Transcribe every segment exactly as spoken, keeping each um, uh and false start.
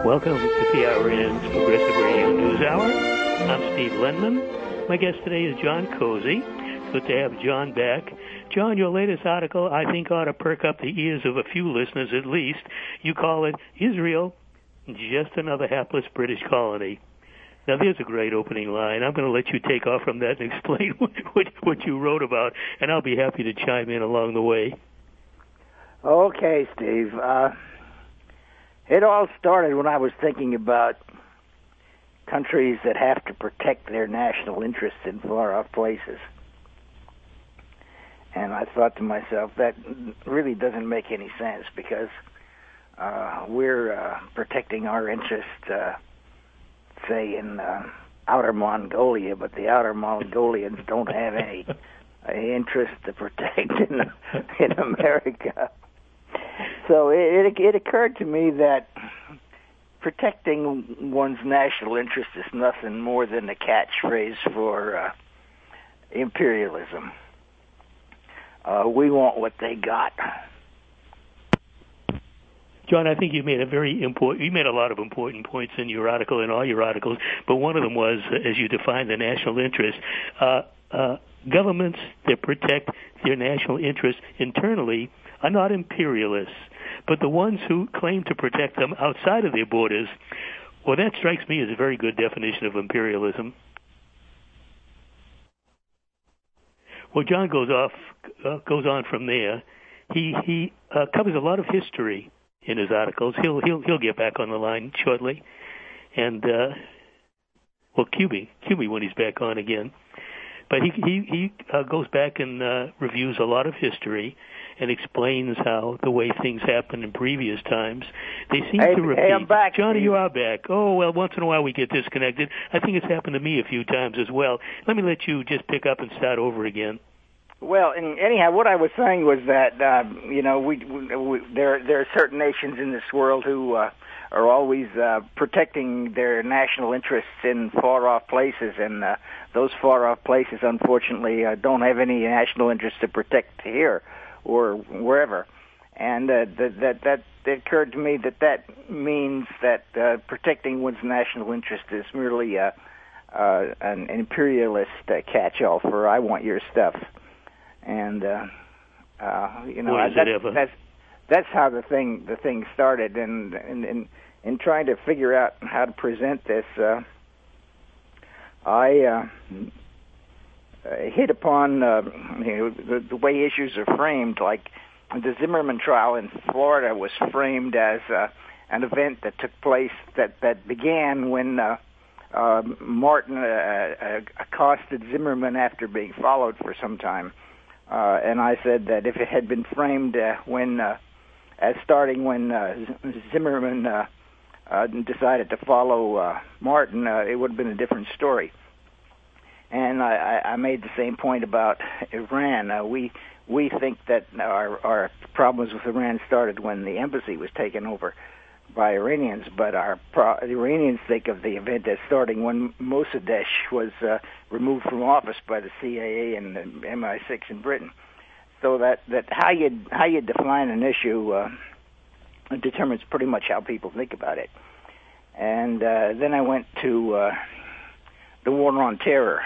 Welcome to P R N's Progressive Radio News Hour. I'm Steve Lenman. My guest today is John Cozy. Good to have John back. John, your latest article, I think, ought to perk up the ears of a few listeners at least. You call it Israel, Just Another Hapless British Colony. Now, there's a great opening line. I'm going to let you take off from that and explain what, what, what you wrote about, and I'll be happy to chime in along the way. Okay, Steve. Uh, it all started when I was thinking about countries that have to protect their national interests in far-off places. And I thought to myself, that really doesn't make any sense, because uh, we're uh, protecting our interests, uh, say, in uh, outer Mongolia, but the outer Mongolians don't have any uh, interest to protect in, in America. So it, it, it occurred to me that protecting one's national interest is nothing more than a catchphrase for uh, imperialism. Uh, we want what they got. John, I think you made a very important, you made a lot of important points in your article, in all your articles, but one of them was, as you defined the national interest, uh, uh, governments that protect their national interests internally are not imperialists, but the ones who claim to protect them outside of their borders, well, that strikes me as a very good definition of imperialism. Well, John goes off, uh, goes on from there. He he uh, covers a lot of history in his articles. He'll he'll he'll get back on the line shortly, and uh, well, cue me, cue me when he's back on again. But he he he uh, goes back and uh, reviews a lot of history and explains how the way things happened in previous times, they seem hey, to repeat. Hey, I'm back. Johnny, you are back. Oh, well, once in a while we get disconnected. I think it's happened to me a few times as well. Let me let you just pick up and start over again. Well, and anyhow, what I was saying was that uh, you know we, we, we there there are certain nations in this world who uh, are always uh, protecting their national interests in far-off places, and uh, those far-off places, unfortunately, uh, don't have any national interests to protect here or wherever. And uh, that, that that it occurred to me that that means that uh, protecting one's national interest is merely uh, uh, an imperialist uh, catch-all for "I want your stuff." And uh, uh, you know, Boy, that, that's that's how the thing the thing started. And in in in trying to figure out how to present this, uh, I uh, hit upon uh, you know, the, the way issues are framed. Like the Zimmerman trial in Florida was framed as uh, an event that took place that that began when uh, uh, Martin uh, uh, accosted Zimmerman after being followed for some time. Uh, and I said that if it had been framed uh, when, uh, as starting when uh, Zimmerman uh, uh, decided to follow uh, Martin, uh, it would have been a different story. And I, I made the same point about Iran. Uh, we we think that our, our problems with Iran started when the embassy was taken over by Iranians, but our pro- the Iranians think of the event as starting when Mossadegh was uh, removed from office by the C I A and the M I six in Britain. So that, that how you how you define an issue uh, determines pretty much how people think about it. And uh, then I went to uh, the War on Terror,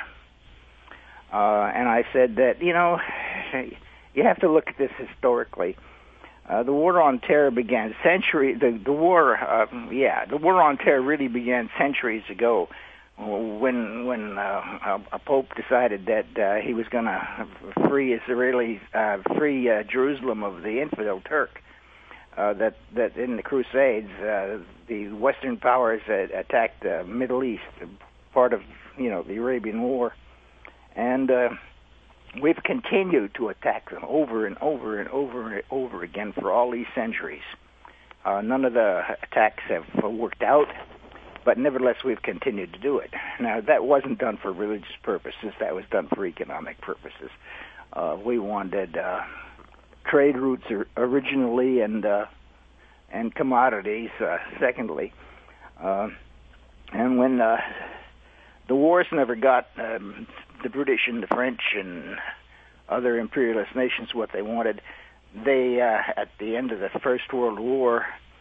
uh, and I said that you know you have to look at this historically. Uh, the War on Terror began century. The, the war, uh, yeah, the War on Terror really began centuries ago, when when uh, a, a pope decided that uh, he was going to free Israelis, uh, free uh, Jerusalem of the infidel Turk. Uh, that that in the Crusades, uh, the Western powers uh, attacked the Middle East, part of you know the Arabian War, and. Uh, We've continued to attack them over and over and over and over again for all these centuries. Uh, none of the attacks have worked out, but nevertheless we've continued to do it. Now, that wasn't done for religious purposes. That was done for economic purposes. Uh, we wanted uh, trade routes originally and uh, and commodities uh, secondly. Uh, and when uh, the wars never got... Um, the British and the French and other imperialist nations what they wanted, they, uh, at the end of the First World War,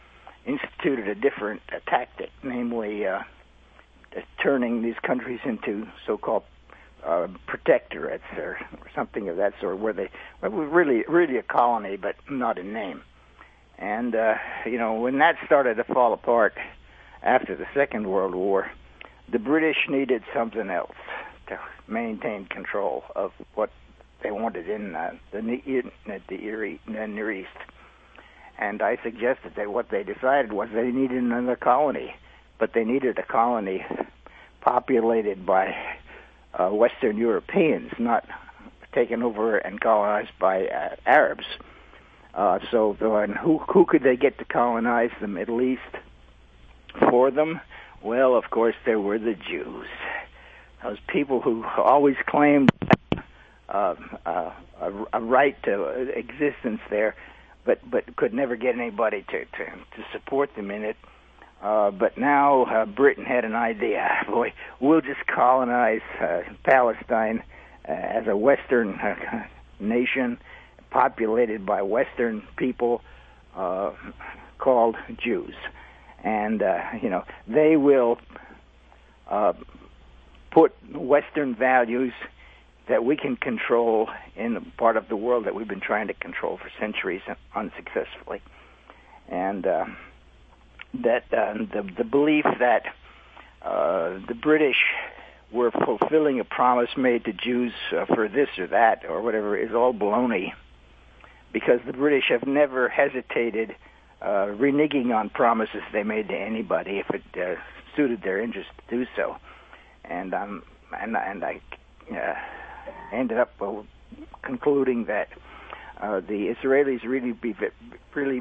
instituted a different uh, tactic, namely uh, turning these countries into so-called uh, protectorates or, or something of that sort, where they well, were really really a colony, but not in name. And uh, you know, when that started to fall apart after the Second World War, the British needed something else to maintain control of what they wanted in uh, the, in the Near East. And I suggested that what they decided was they needed another colony, but they needed a colony populated by uh, Western Europeans, not taken over and colonized by uh, Arabs. Uh, so, and who who could they get to colonize the Middle East for them? Well, of course, there were the Jews, those people who always claimed uh, uh, a, a right to existence there, but but could never get anybody to to, to support them in it. Uh, but now uh, Britain had an idea. Boy, we'll just colonize uh, Palestine uh, as a Western uh, nation, populated by Western people uh, called Jews. And, uh, you know, they will uh, put Western values that we can control in the part of the world that we've been trying to control for centuries unsuccessfully. And uh, that uh, the, the belief that uh, the British were fulfilling a promise made to Jews uh, for this or that or whatever is all baloney, because the British have never hesitated uh, reneging on promises they made to anybody if it uh, suited their interest to do so. And um, and and I uh, ended up uh, concluding that uh, the Israelis really be really.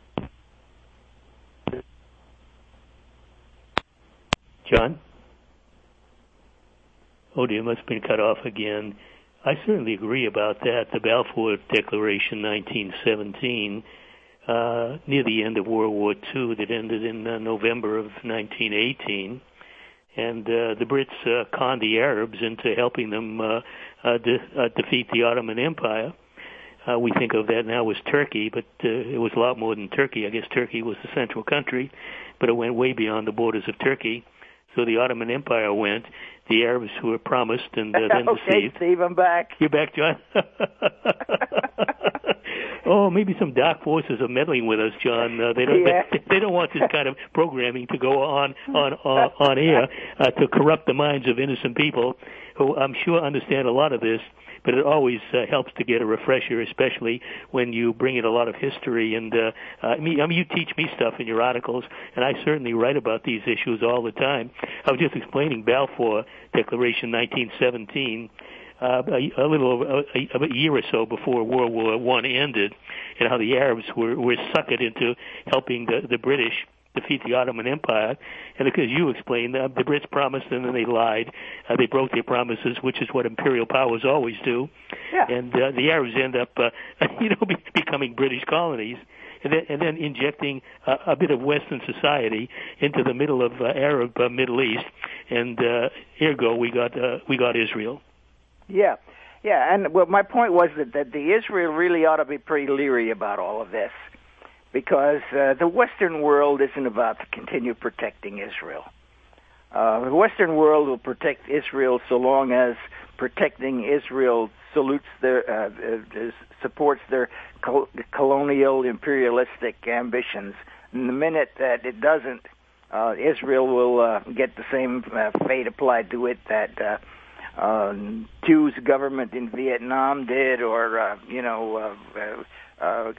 John? Oh dear, must have been cut off again. I certainly agree about that. The Balfour Declaration, nineteen seventeen, uh, near the end of World War Two, that ended in uh, November of nineteen eighteen, and uh, the Brits uh, conned the Arabs into helping them uh, uh, de- uh, defeat the Ottoman Empire. Uh, we think of that now as Turkey, but uh, it was a lot more than Turkey. I guess Turkey was the central country, but it went way beyond the borders of Turkey. So the Ottoman Empire went, the Arabs who were promised and uh, then okay, deceived. Steve, I'm back. You're back, John? Oh, maybe some dark forces are meddling with us, John. Uh, they don't. Yeah. They, they don't want this kind of programming to go on on on, on air uh, to corrupt the minds of innocent people who I'm sure understand a lot of this. But it always uh, helps to get a refresher, especially when you bring in a lot of history. And uh, I mean, I mean, you teach me stuff in your articles, and I certainly write about these issues all the time. I was just explaining Balfour Declaration, nineteen seventeen. Uh, a, a little over a, a year or so before World War One ended, and how the Arabs were, were suckered into helping the, the British defeat the Ottoman Empire. And because you explained, uh, the Brits promised and then they lied. Uh, they broke their promises, which is what imperial powers always do. Yeah. And uh, the Arabs end up, uh, you know, be, becoming British colonies. And then, and then injecting uh, a bit of Western society into the middle of uh, Arab uh, Middle East, and uh, ergo we got uh, we got Israel. Yeah, yeah, and well, my point was that, that the Israel really ought to be pretty leery about all of this, because uh, the Western world isn't about to continue protecting Israel. Uh, the Western world will protect Israel so long as protecting Israel salutes their, uh, uh, supports their col- colonial imperialistic ambitions. And the minute that it doesn't, uh, Israel will uh, get the same uh, fate applied to it that uh, Uh, Q's government in Vietnam did, or uh, you know, uh, uh, uh,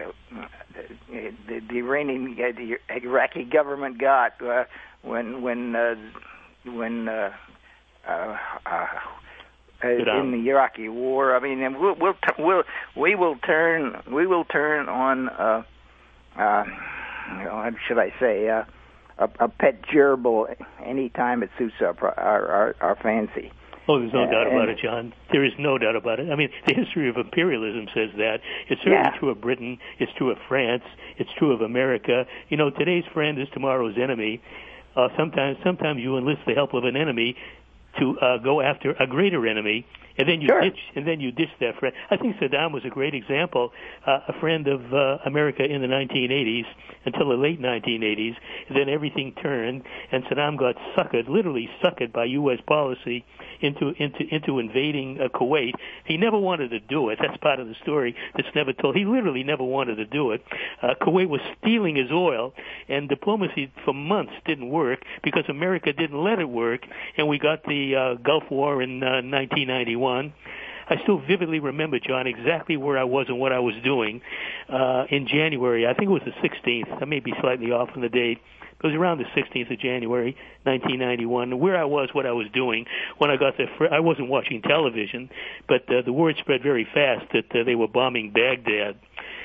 the, the Iranian, uh, the Iraqi government got uh, when when uh, when uh, uh, uh, in the Iraqi war. I mean, and we'll, we'll we'll we will turn we will turn on. Uh, uh, what should I say? Uh, a, a pet gerbil anytime it suits our our, our, our fancy. Oh, there's no uh, doubt about it, John. There is no doubt about it. I mean, the history of imperialism says that. It's certainly yeah. true of Britain. It's true of France. It's true of America. You know, today's friend is tomorrow's enemy. Uh, sometimes, sometimes you enlist the help of an enemy to uh, go after a greater enemy, And then you sure. ditch, and then you ditch that friend. I think Saddam was a great example, uh, a friend of uh, America in the nineteen eighties until the late nineteen eighties. And then everything turned, and Saddam got suckered, literally suckered by U S policy into into into invading uh, Kuwait. He never wanted to do it. That's part of the story that's never told. He literally never wanted to do it. Uh, Kuwait was stealing his oil, and diplomacy for months didn't work because America didn't let it work, and we got the uh, Gulf War in uh, nineteen ninety-one. I still vividly remember, John, exactly where I was and what I was doing uh, in January. I think it was the sixteenth. I may be slightly off on the date. It was around the sixteenth of January, nineteen ninety-one. Where I was, what I was doing when I got there. I wasn't watching television, but uh, the word spread very fast that uh, they were bombing Baghdad.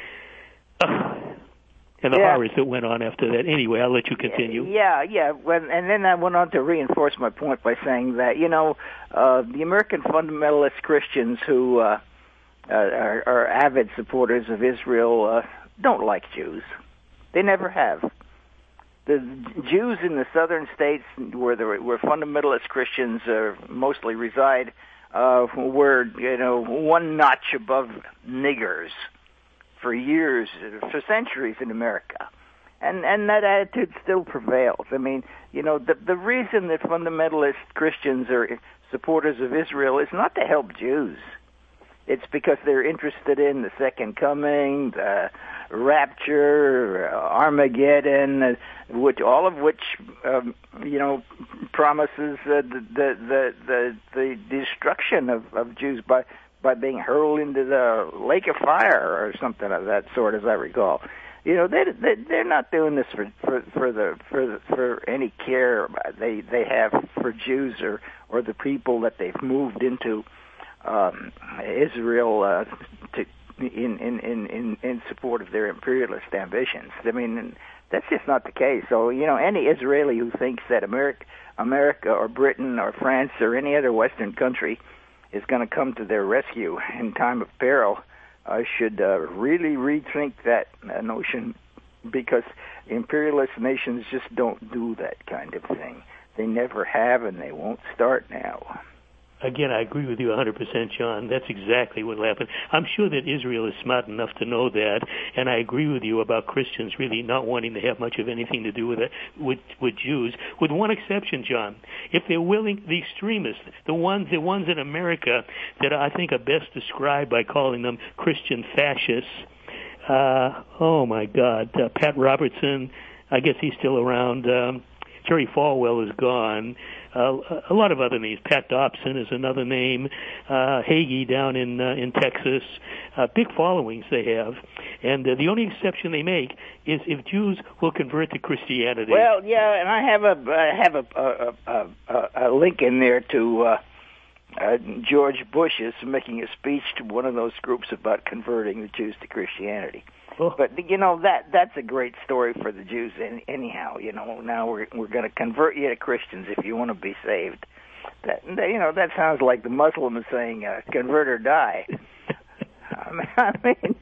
Uh, And the yeah. horrors that went on after that. Anyway, I'll let you continue. Yeah, yeah. When, and then I went on to reinforce my point by saying that, you know, uh, the American fundamentalist Christians who uh, uh, are, are avid supporters of Israel uh, don't like Jews. They never have. The Jews in the southern states where the where fundamentalist Christians uh, mostly reside uh, were, you know, one notch above niggers for years, for centuries in America. And and that attitude still prevails. I mean, you know, the the reason that fundamentalist Christians are supporters of Israel is not to help Jews. It's because they're interested in the second coming, the rapture, Armageddon, uh, which all of which, um, you know, promises uh, the, the the the destruction of, of Jews by by being hurled into the lake of fire or something of that sort, as I recall. You know, they, they they're not doing this for for for the for the, for any care they they have for Jews or or the people that they've moved into um, Israel uh, to in, in in in in support of their imperialist ambitions. I mean, that's just not the case. So, you know, any Israeli who thinks that America America or Britain or France or any other Western country is going to come to their rescue in time of peril, I should uh, really rethink that uh, notion, because imperialist nations just don't do that kind of thing. They never have, and they won't start now. Again, I agree with you one hundred percent, John. That's exactly what happened. I'm sure that Israel is smart enough to know that, and I agree with you about Christians really not wanting to have much of anything to do with it, with, with Jews, with one exception, John. If they're willing, the extremists, the ones, the ones in America that I think are best described by calling them Christian fascists. Uh, oh my God, uh, Pat Robertson, I guess he's still around. Um, Jerry Falwell is gone. Uh, a lot of other names. Pat Dobson is another name. Uh, Hagee down in uh, in Texas. Uh, big followings they have, and uh, the only exception they make is if Jews will convert to Christianity. Well, yeah, and I have a I have a a, a, a, a link in there to uh, uh, George Bush is making a speech to one of those groups about converting the Jews to Christianity. Oh. But you know that that's a great story for the Jews. In, anyhow, you know now we're we're going to convert you to Christians if you want to be saved. That you know that sounds like the Muslims saying uh, "convert or die." I mean, I mean,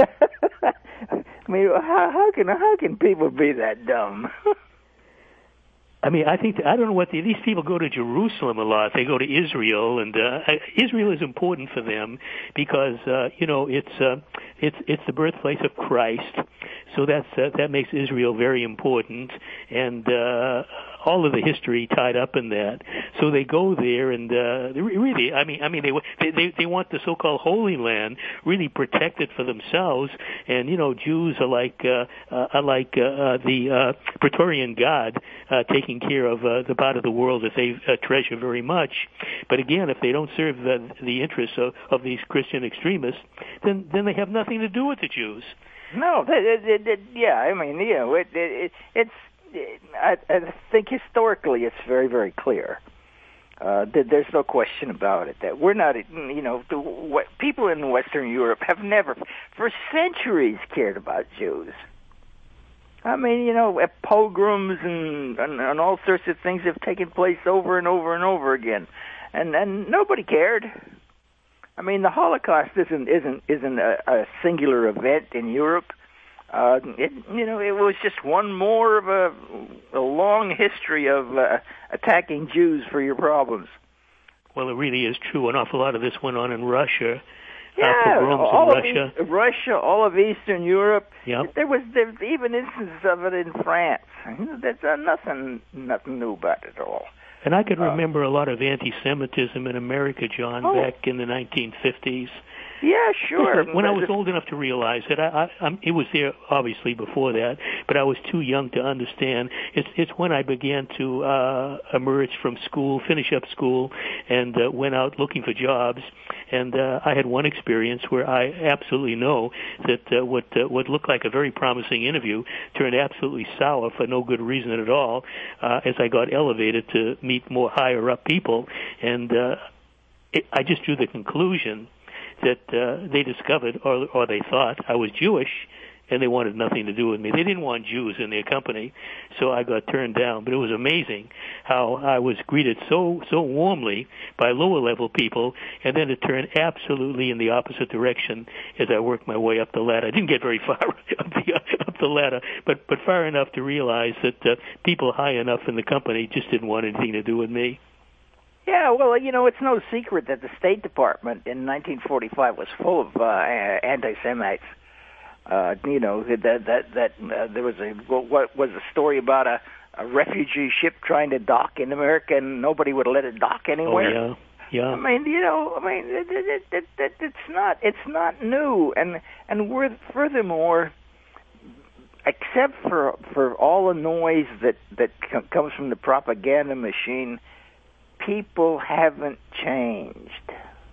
I mean how, how can how can people be that dumb? I mean, I think I don't know what the, these people go to Jerusalem a lot. They go to Israel, and uh, Israel is important for them because uh, you know it's uh, it's it's the birthplace of Christ. So that's uh, that makes Israel very important, and uh, all of the history tied up in that. So they go there, and uh, they really, I mean, I mean, they they they want the so-called Holy Land really protected for themselves. And you know, Jews are like uh, uh, are like uh, uh, the uh, Praetorian Guard, uh, taking care of uh, the part of the world that they uh, treasure very much. But again, if they don't serve the the interests of, of these Christian extremists, then then they have nothing to do with the Jews. No, it, it, it, yeah, I mean, you know, it, it, it's. It, I, I think historically it's very, very clear. Uh, that there's no question about it that we're not, you know, the, what, people in Western Europe have never, for centuries, cared about Jews. I mean, you know, pogroms and, and and all sorts of things have taken place over and over and over again, and and nobody cared. I mean, the Holocaust isn't isn't isn't a, a singular event in Europe. Uh, it, you know, it was just one more of a, a long history of uh, attacking Jews for your problems. Well, it really is true. An awful lot of this went on in Russia. Yeah, uh, pogroms all in of Russia. East, Russia, all of Eastern Europe. Yep. There was there's even instances of it in France. There's uh, nothing nothing new about it at all. And I could Uh, remember a lot of anti-Semitism in America, John, oh. back in the nineteen fifties. Yeah, sure. When I was old enough to realize it, I, I, I'm, it was there obviously before that, but I was too young to understand. It's, it's when I began to uh, emerge from school, finish up school, and uh, went out looking for jobs. And uh, I had one experience where I absolutely know that uh, what uh, what looked like a very promising interview turned absolutely sour for no good reason at all. Uh, as I got elevated to meet more higher up people, and uh, it, I just drew the conclusion that uh, they discovered, or, or they thought, I was Jewish, and they wanted nothing to do with me. They didn't want Jews in their company, so I got turned down. But it was amazing how I was greeted so so warmly by lower-level people, and then it turned absolutely in the opposite direction as I worked my way up the ladder. I didn't get very far up the, up the ladder, but, but far enough to realize that uh, people high enough in the company just didn't want anything to do with me. Yeah, well, you know, it's no secret that the State Department in nineteen forty-five was full of uh, anti-Semites. Uh, you know, that that that uh, there was a what was a story about a, a refugee ship trying to dock in America, and nobody would let it dock anywhere. Oh, yeah, yeah. I mean, you know, I mean, it, it, it, it, it's not it's not new, and and we're furthermore, except for for all the noise that that com- comes from the propaganda machine, people haven't changed.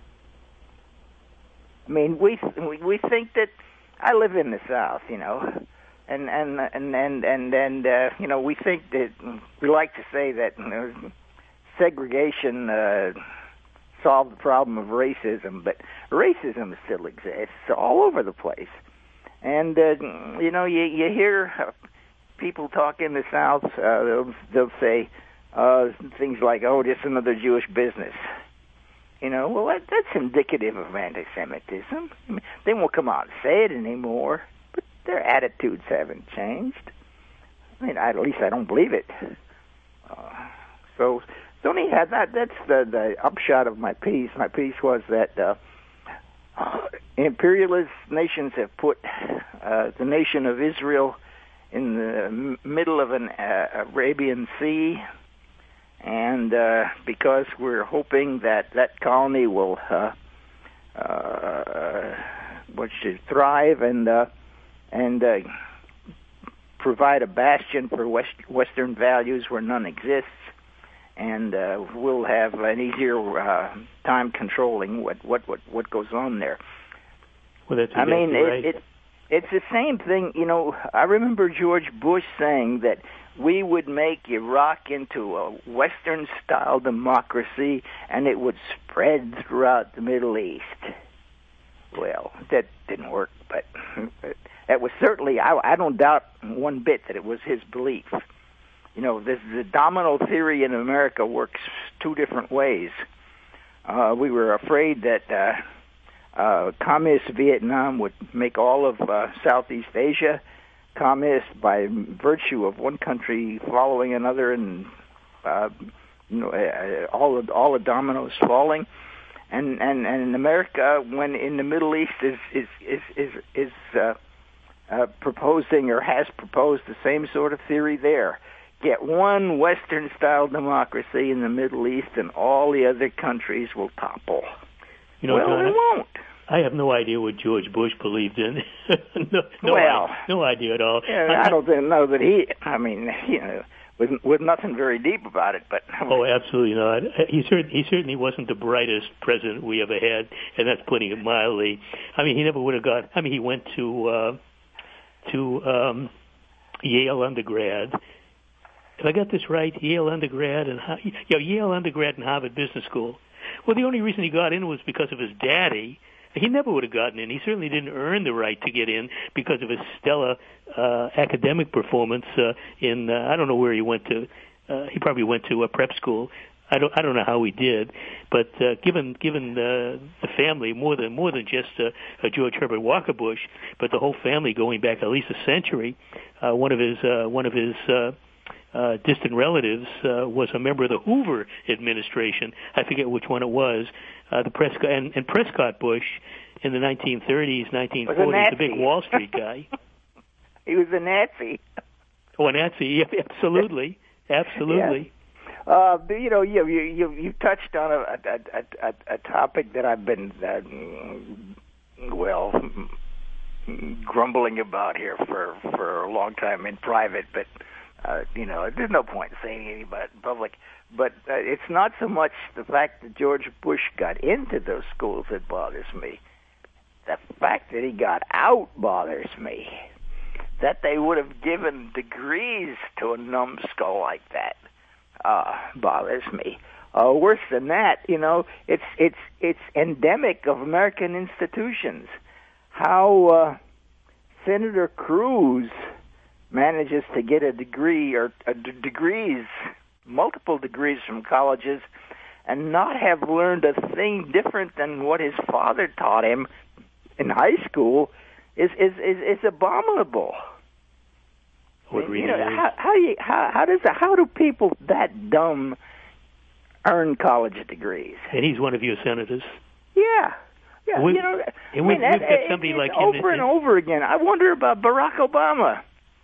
I mean, we we, we think that. I live in the South, you know, and and and and and, and uh, you know, we think that we like to say that you know, segregation uh, solved the problem of racism, but racism still exists all over the place. And uh, you know, you you hear people talk in the South, uh, they'll they'll say uh, things like, "Oh, just another Jewish business." You know, well, that, that's indicative of anti-Semitism. I mean, they won't come out and say it anymore, but their attitudes haven't changed. I mean, I, at least I don't believe it. Uh, so, so anyhow, that that's the, the upshot of my piece. My piece was that uh, uh, imperialist nations have put uh, the nation of Israel in the m- middle of an uh, Arabian Sea. And uh, because we're hoping that that colony will uh, uh, what should thrive and uh, and uh, provide a bastion for West, Western values where none exists, and uh, we'll have an easier uh, time controlling what, what, what, what goes on there. Well, that's I exactly mean, right. it, it, it's the same thing. You know, I remember George Bush saying that we would make Iraq into a Western-style democracy, and it would spread throughout the Middle East. Well, that didn't work, but that was certainly, I, I don't doubt one bit that it was his belief. You know, this, the domino theory in America works two different ways. Uh, we were afraid that uh, uh, communist Vietnam would make all of uh, Southeast Asia communist by virtue of one country following another, and uh, you know, uh, all the, all the dominoes falling. And, and and in America, when in the Middle East is is is is, is uh, uh, proposing or has proposed the same sort of theory there. Get one Western-style democracy in the Middle East, and all the other countries will topple. You know, well, John, they won't. I have no idea what George Bush believed in. no, no, well, idea, no idea at all. Yeah, I, I don't know that he. I mean, you know, with with nothing very deep about it. But oh, absolutely not. He certainly he certainly wasn't the brightest president we ever had, and that's putting it mildly. I mean, he never would have got. I mean, he went to uh, to um, Yale undergrad. If I got this right, Yale undergrad and yeah, Yale undergrad and Harvard Business School. Well, the only reason he got in was because of his daddy. He never would have gotten in. He certainly didn't earn the right to get in because of his stellar uh, academic performance uh, in, uh, I don't know where he went to. Uh, he probably went to a prep school. I don't, I don't know how he did, but uh, given given uh, the family, more than more than just uh, uh, George Herbert Walker Bush, but the whole family going back at least a century, uh, one of his uh, one of his uh, uh, distant relatives uh, was a member of the Hoover administration. I forget which one it was. Uh, the Prescott and, and Prescott Bush in the nineteen thirties, nineteen forties, the big Wall Street guy. He was a Nazi. Oh, a Nazi, yeah, absolutely, absolutely. Yeah. Uh, you know, you you you touched on a a, a, a topic that I've been uh, well grumbling about here for for a long time in private, but uh, you know, there's no point in saying anything about it in public. But uh, it's not so much the fact that George Bush got into those schools that bothers me. The fact that he got out bothers me. That they would have given degrees to a numbskull like that uh, bothers me. Uh, worse than that, you know, it's it's it's endemic of American institutions. How uh, Senator Cruz manages to get a degree or uh, d- degrees, multiple degrees from colleges, and not have learned a thing different than what his father taught him in high school is is is, is abominable. What really you know, is. how, how, you, how, how does how do people that dumb earn college degrees? And he's one of your senators. Yeah, yeah. We, you know, and we, I mean, we've got somebody it, like him. Over and over again. I wonder about Barack Obama.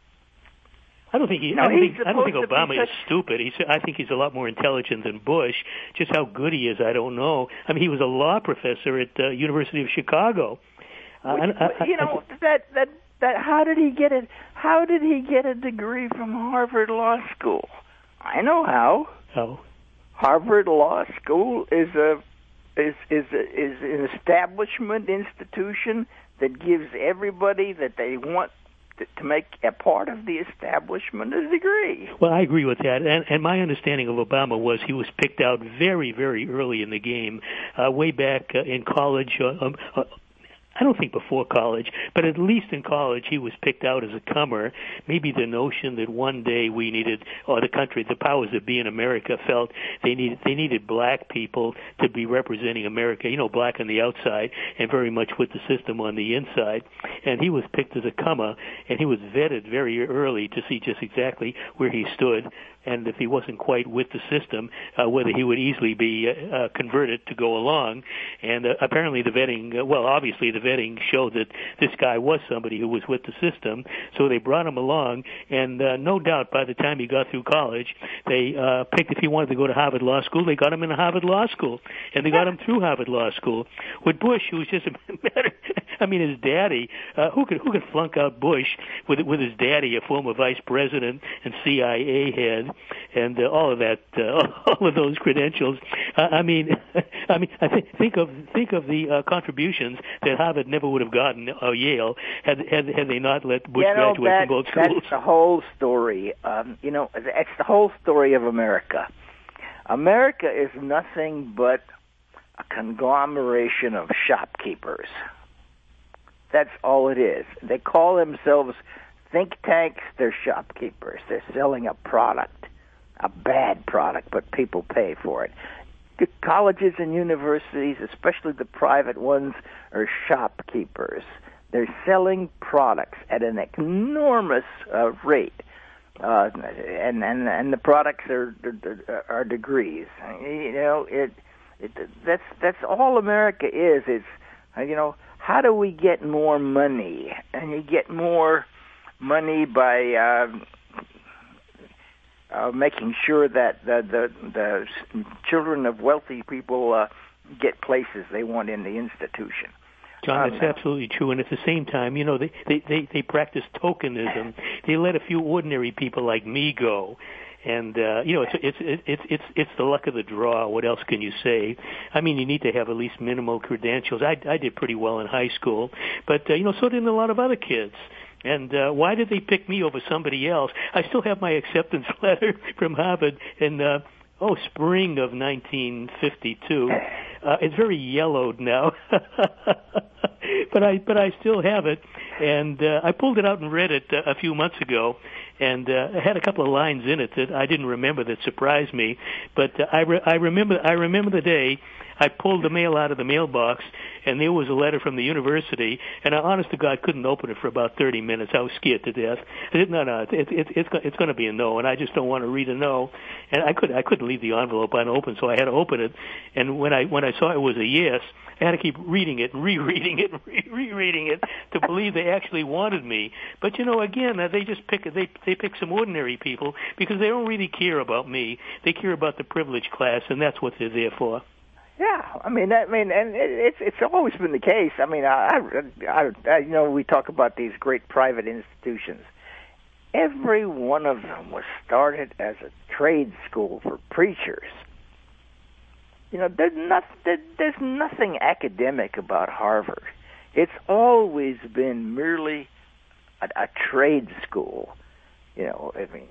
I don't think he. No, I don't think. he's I don't think supposed to Obama be is such- stupid. He's. I think he's a lot more intelligent than Bush. Just how good he is, I don't know. I mean, he was a law professor at the uh, University of Chicago. Uh, I, I, you know I, that that that. How did he get it? How did he get a degree from Harvard Law School? I know how. How? Harvard Law School is a is is a, is an establishment institution that gives everybody that they want to, to make a part of the establishment a degree. Well, I agree with that. And, and my understanding of Obama was he was picked out very, very early in the game, uh, way back uh, in college. Uh, um, uh, I don't think before college, but at least in college he was picked out as a comer. Maybe the notion that one day we needed, or the country, the powers that be in America felt they needed they needed black people to be representing America, you know, black on the outside and very much with the system on the inside. And he was picked as a comer, and he was vetted very early to see just exactly where he stood, and if he wasn't quite with the system, uh, whether he would easily be uh, uh, converted to go along. And uh, apparently the vetting, uh, well, obviously the vetting showed that this guy was somebody who was with the system, so they brought him along, and uh, no doubt by the time he got through college, they uh, picked, if he wanted to go to Harvard Law School, they got him in Harvard Law School, and they got him through Harvard Law School. With Bush, who was just a matter, I mean, his daddy, uh, who could who could flunk out Bush with with his daddy, a former vice president and C I A head, and uh, all of that, uh, all of those credentials. Uh, I mean, I mean, I th- think of think of the uh, contributions that Harvard never would have gotten, or Yale, had had, had they not let Bush you know, graduate that, from both schools. That's the whole story. Um, you know, it's the whole story of America. America is nothing but a conglomeration of shopkeepers. That's all it is. They call themselves think tanks. They're shopkeepers. They're selling a product, a bad product, but people pay for it. The colleges and universities, especially the private ones, are shopkeepers. They're selling products at an enormous uh, rate, uh, and and and the products are are degrees. You know, it, it that's that's all America is. It's you know, how do we get more money? And you get more money by uh, uh, making sure that the, the the children of wealthy people uh, get places they want in the institution. John, that's um, absolutely true. And at the same time, you know, they, they, they, they practice tokenism. They let a few ordinary people like me go. And, uh, you know, it's, it's, it's, it's, it's the luck of the draw. What else can you say? I mean, you need to have at least minimal credentials. I, I did pretty well in high school, but, uh, you know, so did a lot of other kids. And uh, why did they pick me over somebody else? I still have my acceptance letter from Harvard in, uh, oh, spring of nineteen fifty-two. Uh, it's very yellowed now, but I but I still have it, and uh, I pulled it out and read it uh, a few months ago, and uh, it had a couple of lines in it that I didn't remember that surprised me. But uh, I re- I remember I remember the day I pulled the mail out of the mailbox, and there was a letter from the university, and I, honest to God, couldn't open it for about thirty minutes. I was scared to death. I said, no, no, it, it, it, it's it's going to be a no, and I just don't want to read a no. And I could I couldn't leave the envelope unopened, so I had to open it. And when I when I saw it was a yes, I had to keep reading it and rereading it and re- rereading it to believe they actually wanted me. But you know, again, they just pick they they pick some ordinary people because they don't really care about me. They care about the privileged class, and that's what they're there for. Yeah, I mean, I mean, and it, it's it's always been the case. I mean, I, I, I, you know, we talk about these great private institutions. Every one of them was started as a trade school for preachers. You know, there's not, there, there's nothing academic about Harvard. It's always been merely a, a trade school. You know, I mean.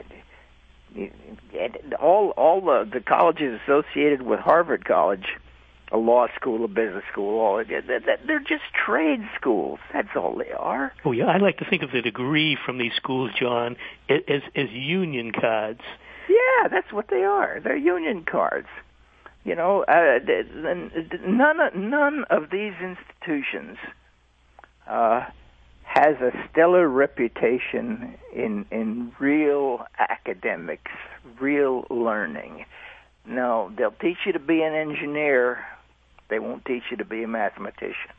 All all the, the colleges associated with Harvard College, a law school, a business school, all they're just trade schools. That's all they are. Oh yeah, I like to think of the degree from these schools, John, as as union cards. Yeah, that's what they are. They're union cards. You know, uh, none of, none of these institutions Uh, has a stellar reputation in in real academics, real learning. No, they'll teach you to be an engineer. They won't teach you to be a mathematician.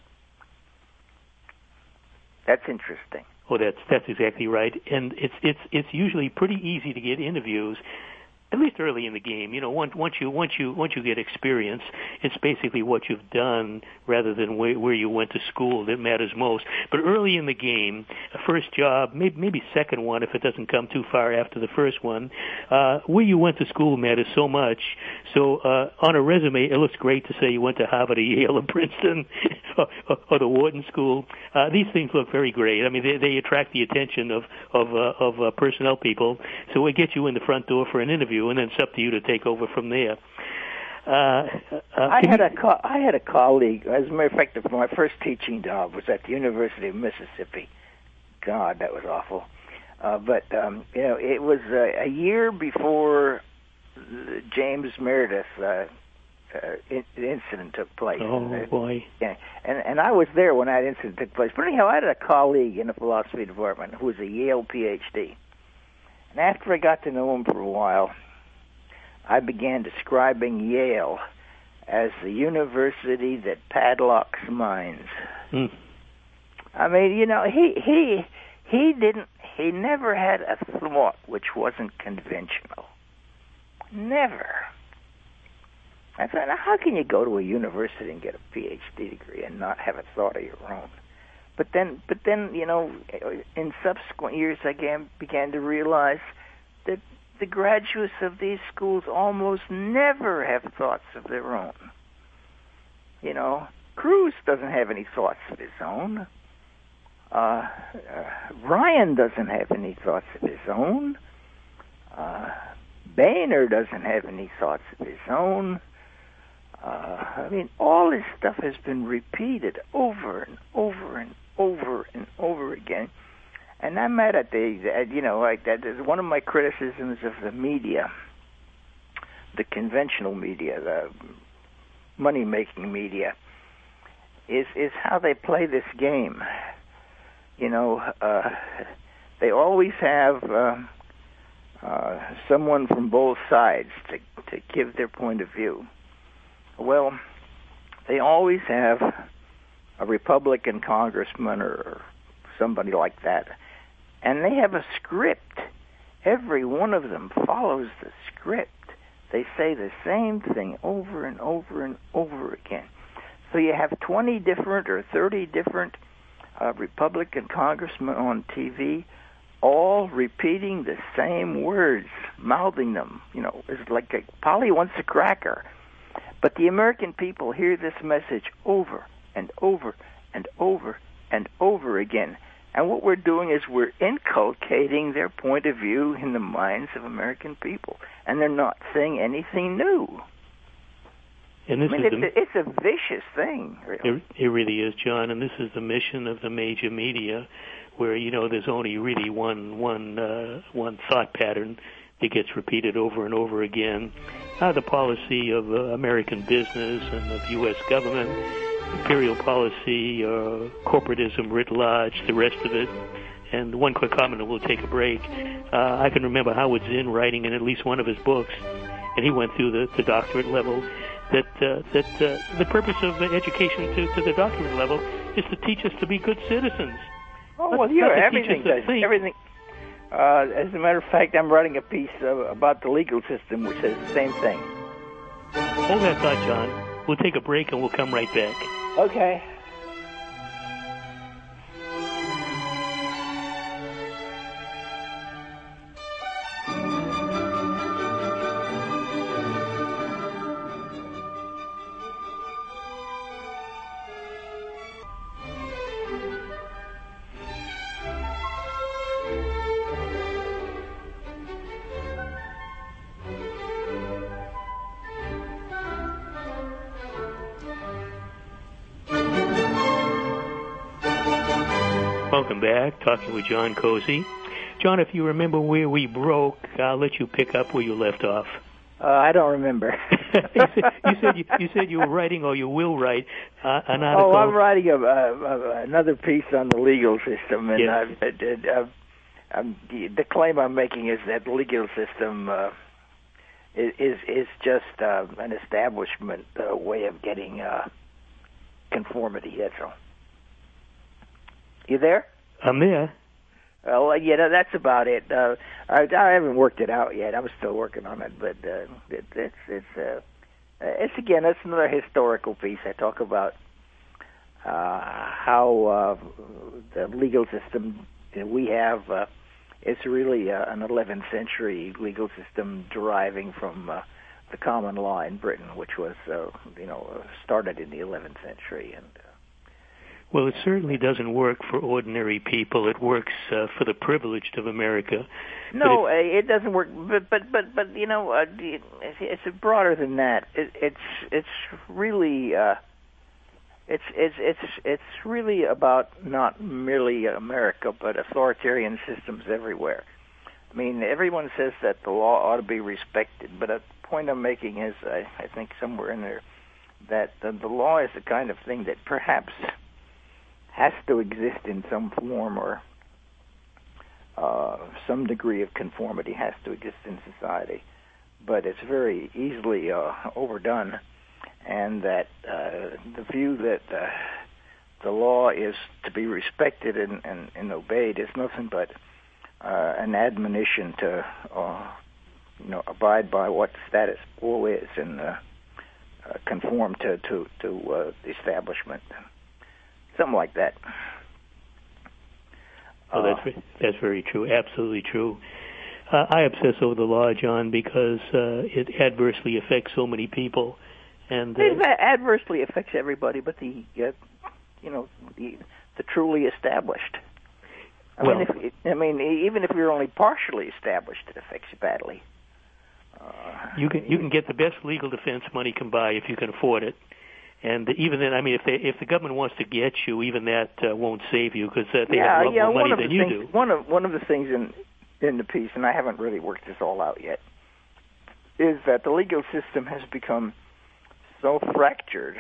That's interesting. Oh, that's that's exactly right. And it's it's it's usually pretty easy to get interviews, at least early in the game. You know, once once you once you once you get experience, it's basically what you've done rather than where, where you went to school that matters most. But early in the game, a first job, maybe maybe second one if it doesn't come too far after the first one, uh, where you went to school matters so much. So uh, on a resume, it looks great to say you went to Harvard or Yale or Princeton or, or, or the Wharton School. Uh, these things look very great. I mean, they, they attract the attention of of uh, of uh, personnel people. So it gets you in the front door for an interview, and then it's up to you to take over from there. Uh, uh, I had a co- I had a colleague. As a matter of fact, my first teaching job was at the University of Mississippi. God, that was awful. Uh, but um, you know, it was uh, a year before the James Meredith uh, uh, in- incident took place. Oh uh, boy! Yeah, and and I was there when that incident took place. But anyhow, I had a colleague in the philosophy department who was a Yale P H D. And after I got to know him for a while, I began describing Yale as the university that padlocks minds. Mm. I mean, you know, he he he didn't he never had a thought which wasn't conventional. Never. I thought, now how can you go to a university and get a P H D degree and not have a thought of your own? But then, but then, you know, in subsequent years, I began, began to realize that the graduates of these schools almost never have thoughts of their own. You know, Cruz doesn't have any thoughts of his own. Uh, uh, Ryan doesn't have any thoughts of his own. Uh, Boehner doesn't have any thoughts of his own. Uh, I mean, all this stuff has been repeated over and over and over and over again. And I'm mad at the, at, you know, like that is one of my criticisms of the media, the conventional media, the money-making media, is is how they play this game. You know, uh, they always have uh, uh, someone from both sides to to give their point of view. Well, they always have a Republican congressman or somebody like that, and they have a script. Every one of them follows the script. They say the same thing over and over and over again. So you have twenty different or thirty different uh, Republican congressmen on T V, all repeating the same words, mouthing them. You know, it's like a, Polly wants a cracker. But the American people hear this message over and over and over and over again. And what we're doing is we're inculcating their point of view in the minds of American people. And they're not saying anything new. And this I mean, is it's, the, it's a vicious thing, really. It, it really is, John, and this is the mission of the major media, where, you know, there's only really one one uh, one thought pattern that gets repeated over and over again. Uh, the policy of uh, American business and of U S government, imperial policy, uh, corporatism writ large, the rest of it. And one quick comment, and we'll take a break. Uh, I can remember Howard Zinn writing in at least one of his books, and he went through the, the doctorate level, that uh, that uh, the purpose of education to, to the doctorate level is to teach us to be good citizens. Oh, not, well, yeah, not to everything teach us does. to think. Everything. Uh, as a matter of fact, I'm writing a piece uh, about the legal system, which says the same thing. Hold that thought, John. We'll take a break, and we'll come right back. Okay. Welcome back, talking with John Cozy. John, if you remember where we broke, I'll let you pick up where you left off. Uh, I don't remember. you, said, you, said you, you said you were writing, or you will write, uh, an article. Oh, I'm writing a, a, a, another piece on the legal system, and yes. I've, I've, I'm, the claim I'm making is that the legal system uh, is is just uh, an establishment uh, way of getting uh, conformity. That's all. You there? I'm there. Well, yeah, that's about it. Uh, I, I haven't worked it out yet. I'm still working on it, but uh, it, it's it's uh, it's again, it's another historical piece. I talk about uh, how uh, the legal system that we have uh, is really uh, an eleventh century legal system deriving from uh, the common law in Britain, which was uh, you know started in the eleventh century and. Uh, Well, it certainly doesn't work for ordinary people. It works uh, for the privileged of America. No, it, uh, it doesn't work. But but but but you know, uh, it's, it's broader than that. It, it's it's really uh, it's it's it's it's really about not merely America, but authoritarian systems everywhere. I mean, everyone says that the law ought to be respected, but the point I'm making is, I, I think somewhere in there, that the, the law is the kind of thing that perhaps has to exist in some form, or uh, some degree of conformity has to exist in society, but it's very easily uh, overdone, and that uh, the view that uh, the law is to be respected and, and, and obeyed is nothing but uh, an admonition to uh, you know abide by what the status quo is and uh, uh, conform to to, to uh, the establishment. Something like that. Oh, that's that's very true. Absolutely true. Uh, I obsess over the law, John, because uh, it adversely affects so many people, and uh, it adversely affects everybody, but the uh, you know the the truly established. I well, mean, if, I mean, even if you're only partially established, it affects you badly. Uh, you can you can get the best legal defense money can buy if you can afford it. And even then, I mean, if they, if the government wants to get you, even that uh, won't save you because uh, they yeah, have a lot yeah, more money one of than the you things, do. One of one of the things in in the piece, and I haven't really worked this all out yet, is that the legal system has become so fractured,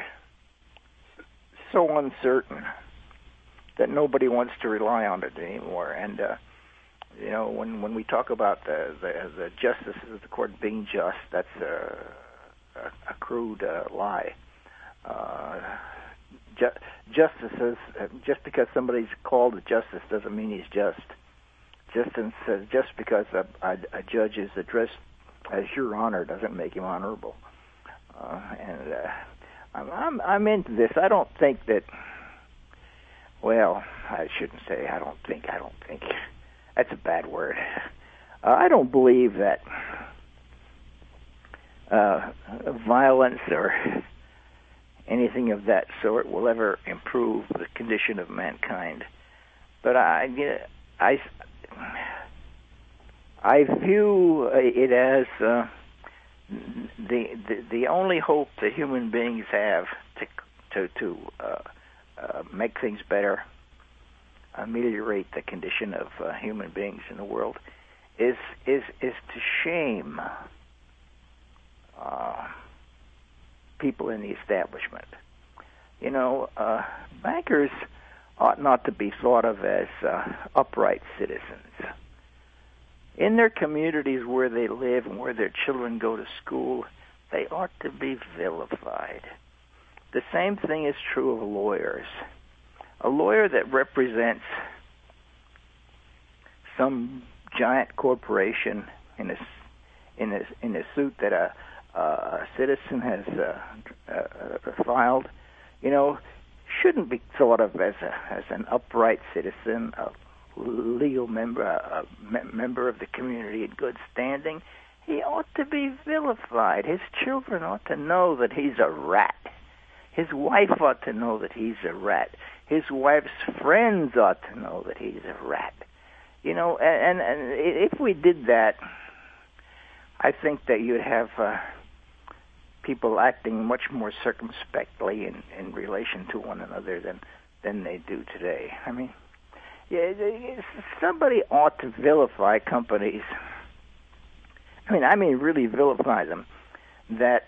so uncertain, that nobody wants to rely on it anymore. And uh, you know, when when we talk about the the, the justices of the court being just, that's a, a, a crude uh, lie. Uh, ju- justices, uh, just because somebody's called a justice doesn't mean he's just. Just, in, uh, just because a, a, a judge is addressed as Your Honor doesn't make him honorable. Uh, and uh, I'm, I'm, I'm into this. I don't think that. Well, I shouldn't say I don't think. I don't think. That's a bad word. Uh, I don't believe that uh, violence or anything of that sort will ever improve the condition of mankind. But I, you know, I, I view it as uh, the, the the only hope that human beings have to to to uh, uh, make things better, ameliorate the condition of uh, human beings in the world, is is is to shame uh, people in the establishment. You know, uh, bankers ought not to be thought of as uh, upright citizens. In their communities where they live and where their children go to school, they ought to be vilified. The same thing is true of lawyers. A lawyer that represents some giant corporation in a, in a, in a suit that a, a citizen has uh, uh, filed, you know, shouldn't be thought of as a, as an upright citizen, a legal member, a member of the community in good standing. He ought to be vilified. His children ought to know that he's a rat. His wife ought to know that he's a rat. His wife's friends ought to know that he's a rat. You know, and, and if we did that, I think that you'd have uh, people acting much more circumspectly in, in relation to one another than than they do today. I mean, yeah, somebody ought to vilify companies. I mean, I mean, really vilify them. That,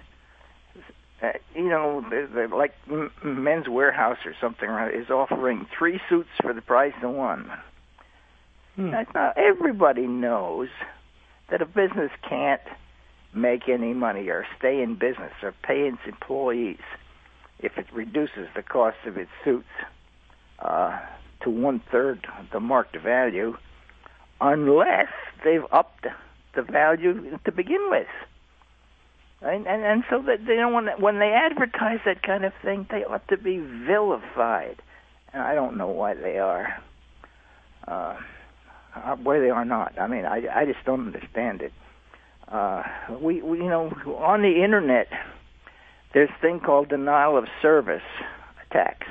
uh, you know, they're, they're like Men's Warehouse or something, right, is offering three suits for the price of one. Hmm. Now, everybody knows that a business can't make any money or stay in business or pay its employees if it reduces the cost of its suits uh, to one-third the marked value, unless they've upped the value to begin with. And, and, and so that they don't want to, when they advertise that kind of thing, they ought to be vilified. And I don't know why they are. Uh, why they are not. I mean, I, I just don't understand it. Uh, we, we, you know, on the internet, there's a thing called denial of service attacks,